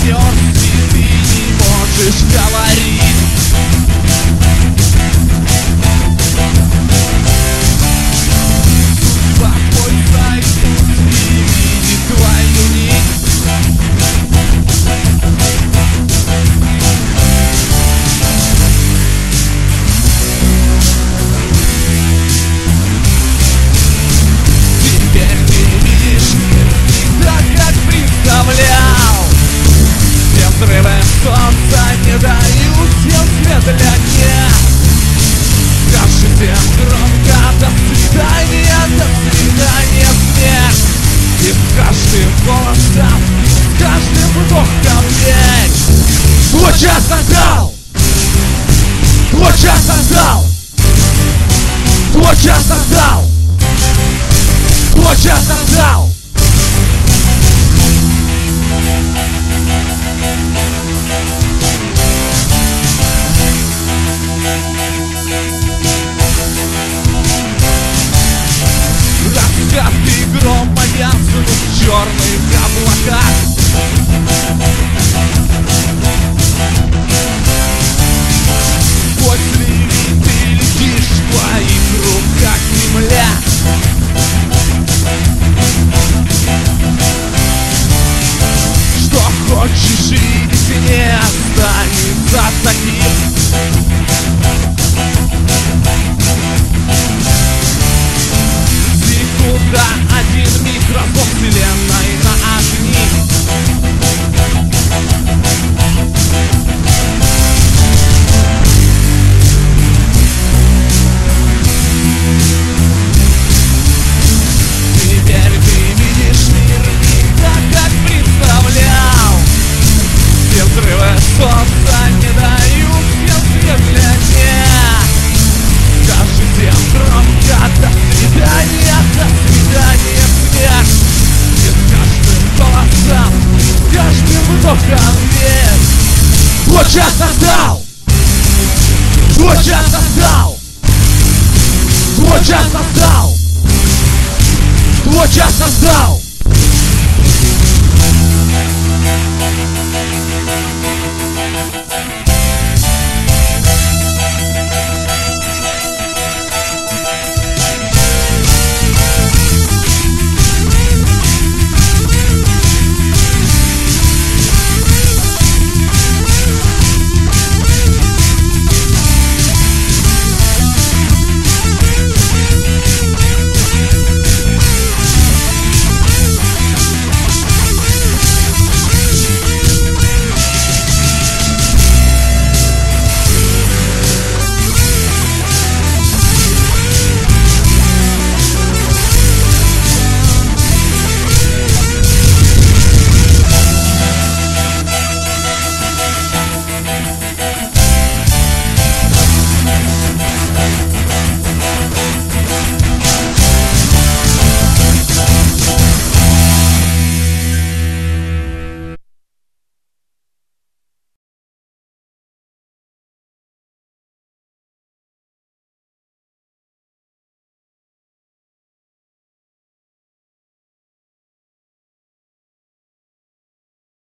замерз, и ты не можешь говорить. Судьба твой зайдут и видит твою нить. Теперь ты видишь мир не так, как представлял. Все взрывы солнца не дают сил света для дня. Скажи всем громко до свидания, смерть. И с каждым голосом, с каждым вдохом верь. Твой час настал! Твой час настал! Твой час настал! Твой час настал! Раскаты грома вязнут в черных облаках. После вин ты летишь в твоих руках, земля. Что хочешь и не останется таким. Секунда, один микрофон, вселенной на огни. Теперь ты видишь мир не так, как представлял. Все взрывы солнца не дают сил свет для дня. Скажи всем громко до свидания, смерть. И с каждым голосом, с каждым вдохом верь. Твой час настал! Твой час настал! Твой час настал! Твой час настал!